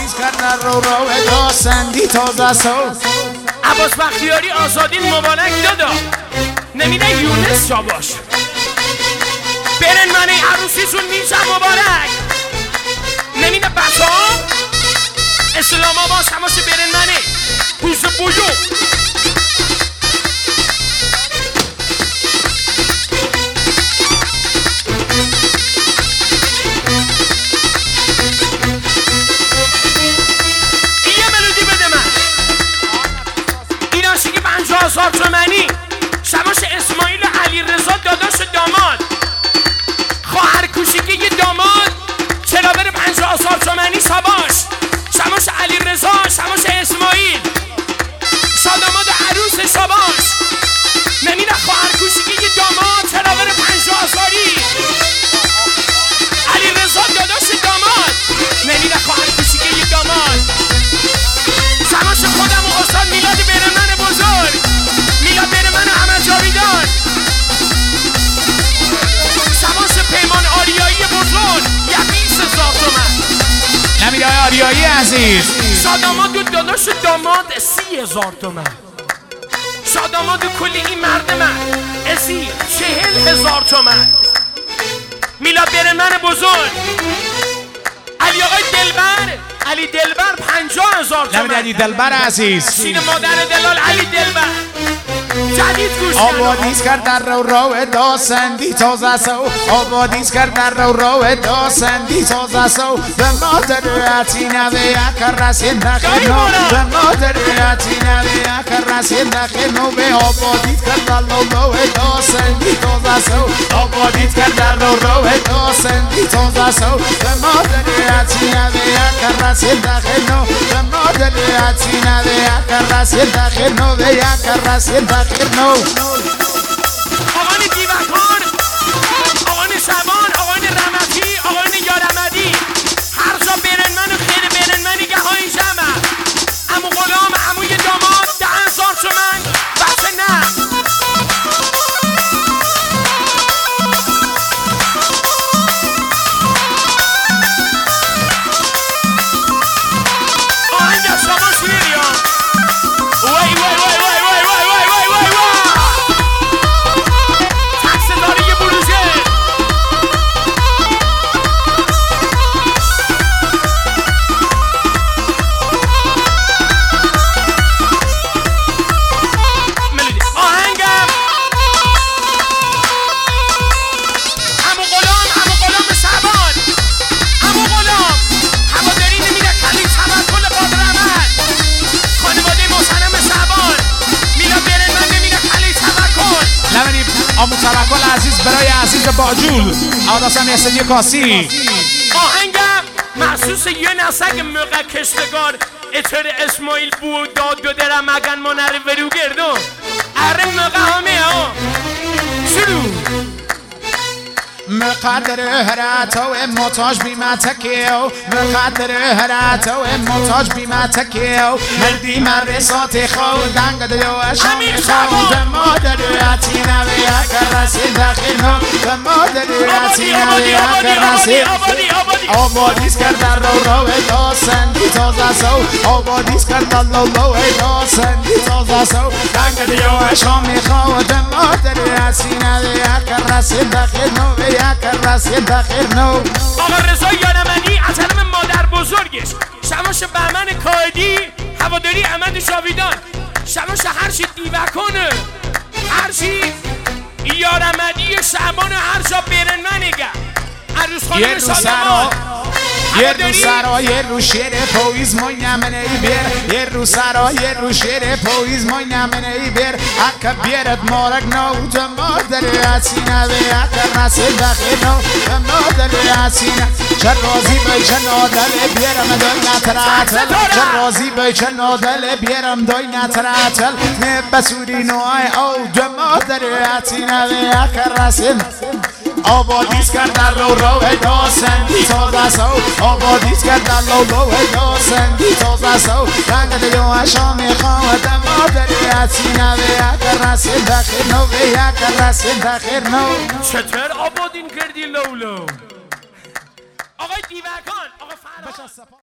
آبادیز کردن رو داسندی تازه سو عباس بختیاری آزادین مبارک دادا نمیده یونس جا باش برن منی عروسیشون میشم مبارک نمیده بسا اسلام آباس هماش برن منی پوز بویو تومنی شماش اسماعیل علی رضا داداش داماد خواهر کوچیکی داماد چرا بره 50,000 تومنی سباش شماش علی رضا شماش اسماعیل شاداماد عروس سباش نمیره خواهر کوچیکی داماد چرا بره 50,000 علی رضا داداش داماد نمیره خواهر کوچیکی داماد شماش خودم و استاد میلاد برمن بزرگ میلاد برمن و احمد جاویدان شماش پیمان آریایی بزرگ 20,000 تومن نمیده آریایی عزیز شاداماد و داداش داماد 30,000 تومن شاداماد کلی این مرد من ازی 40,000 تومن میلاد برمن بزرگ علی آقای دلبر علی دلبر 50,000 تومن نمیده علی دلبر عزیز سین مادر دلال علی دلبر جدید گوش آبادیز کردن رو داسندی تازه سو آبادیز کردن رو داسندی تازه سو به مادر اتینه و یک رسین دخنو به مادر اتینه و یک رسین دخنو به آبادیز کردن رو داسندی تازه سو آبادیز کردن رو داسندی تازه سو به مادر اتینه و یک رسین دخنو به مادر اتینه و یک رسین دخنو و یک رسین دخنو آقان دیوکان آقان شبان آقان رمتی آقان یارمدی هر جا برن من و خیر برن منی گه های جمع امو غلام اموی داماد 10,000 تومن بچه نه آهنگ از شما شویری ها وای وای وای وای وای وای وای وای وای تقصداری بروژه ملودی آهنگم امو غلام شعبان امو غلام هواداری نمیده کلی توکل قادر عمل خانواده محترم شعبان میلاد برن من نمیده کلی توکل نمیدیم آمو توکل عزیز برای عزیز باجول آداسم یسنی کاسی آهنگم محسوس یه نسک موقع کشتگار اتر اسماعیل بود داد و درم مگن منر ورو گردو اره موقع همه ها شروع مقدر هرات و محتاج بیمتکیو مقدر هرات و محتاج بیمتکیو مردی مرسات خود دنگ دیو شامی خود مادر اتینه و یک رسید دخیلو به مادر اتینه و یک رسید آبادیز کردن رو داسندی تازه سو آبادیز کردن رو داسندی تازه سو دنگ دیو شامی خود مادر اتینه و یک رسید دخیلو یک رسید دخیر نو آقا رضا یارمنی از حرم مادر بزرگش شماش بهمن کایدی هواداری احمد شاویدان شماش هرچی دیوکانه هرچی یارمنی شعبان هر جا برن منگه عروس خانم شادمان یه رو سرا یه رو شیر پویز مای نمنه ای بیر یه رو سرا یه رو شیر پویز مای نمنه ای بیر اکا بیرد مارک نو مادر اتینه و یک رسید دخیل نو مادر اتینه چه رازی بای چه نادل بیرم دوی نتراتل چه رازی بای چه نادل بیرم دوی نتراتل بسوری نوای او مادر اتینه و یک رسید آبادیز کردن رو داسندی تازه سو آبادیز کردن رو داسندی تازه سو رنگ دیو شامی خواهد مادر اتینه و یک رسید دخیر نو و یک رسید دخیر نو چطور آبادین کردی لولو آقای دیوکان آقا فرها